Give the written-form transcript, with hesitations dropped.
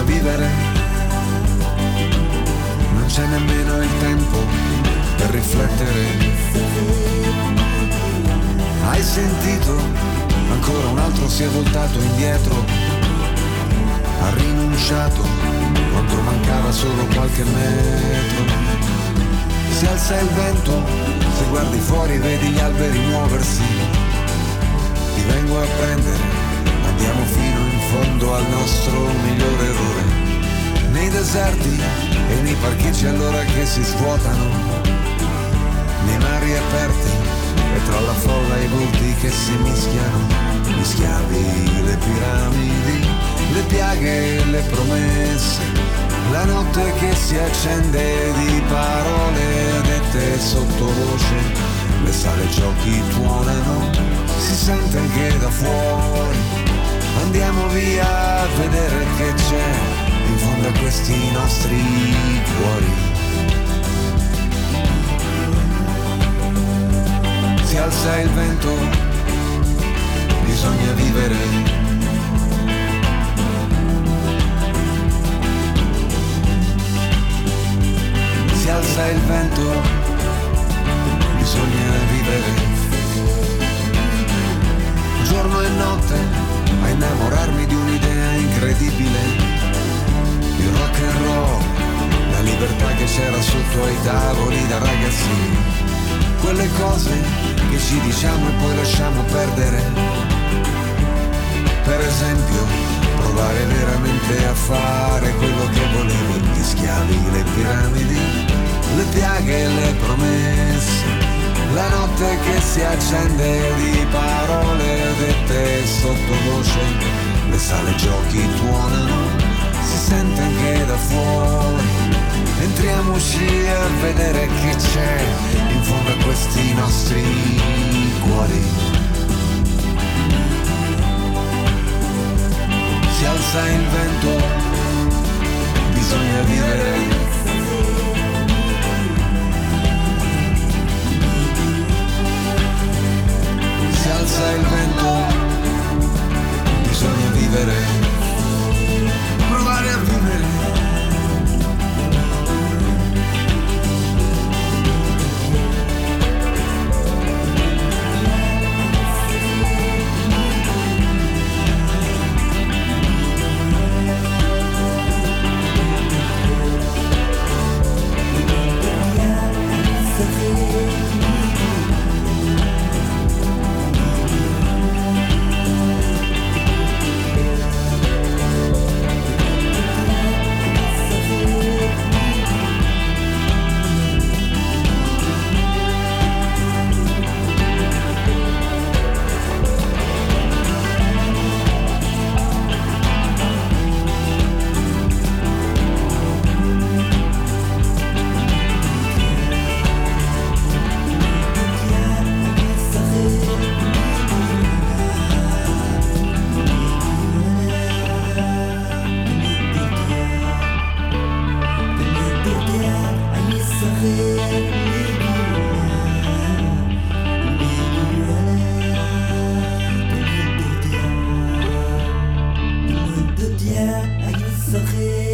vivere, non c'è nemmeno il tempo per riflettere. Hai sentito? Ancora un altro si è voltato indietro, ha rinunciato quando mancava solo qualche metro. Si alza il vento, se guardi fuori vedi gli alberi muoversi. Ti vengo a prendere, andiamo fino in fondo al nostro migliore errore. Nei deserti e nei parcheggi allora che si svuotano, nei mari aperti e tra la folla e i volti che si mischiano. Gli schiavi, le piramidi, le piaghe e le promesse, la notte che si accende di parole dette sottovoce, le sale giochi tuonano, si sente anche da fuori. Andiamo via a vedere che c'è in fondo a questi nostri cuori. Si alza il vento, bisogna vivere. Si alza il vento, bisogna vivere. Giorno e notte a innamorarmi di un'idea incredibile. Il rock and roll, la libertà che c'era sotto ai tavoli da ragazzini. Quelle cose che ci diciamo e poi lasciamo perdere. Per esempio, provare veramente a fare quello che volevi. Gli schiavi, le piramidi, le piaghe e le promesse, la notte che si accende di parole dette sottovoce, le sale giochi tuonano, si sente anche da fuori. Entriamoci a vedere che c'è in fondo a questi nostri cuori. Si alza il vento, bisogna vivere. Si alza il vento, bisogna vivere. Provare a vivere. Yeah, I used to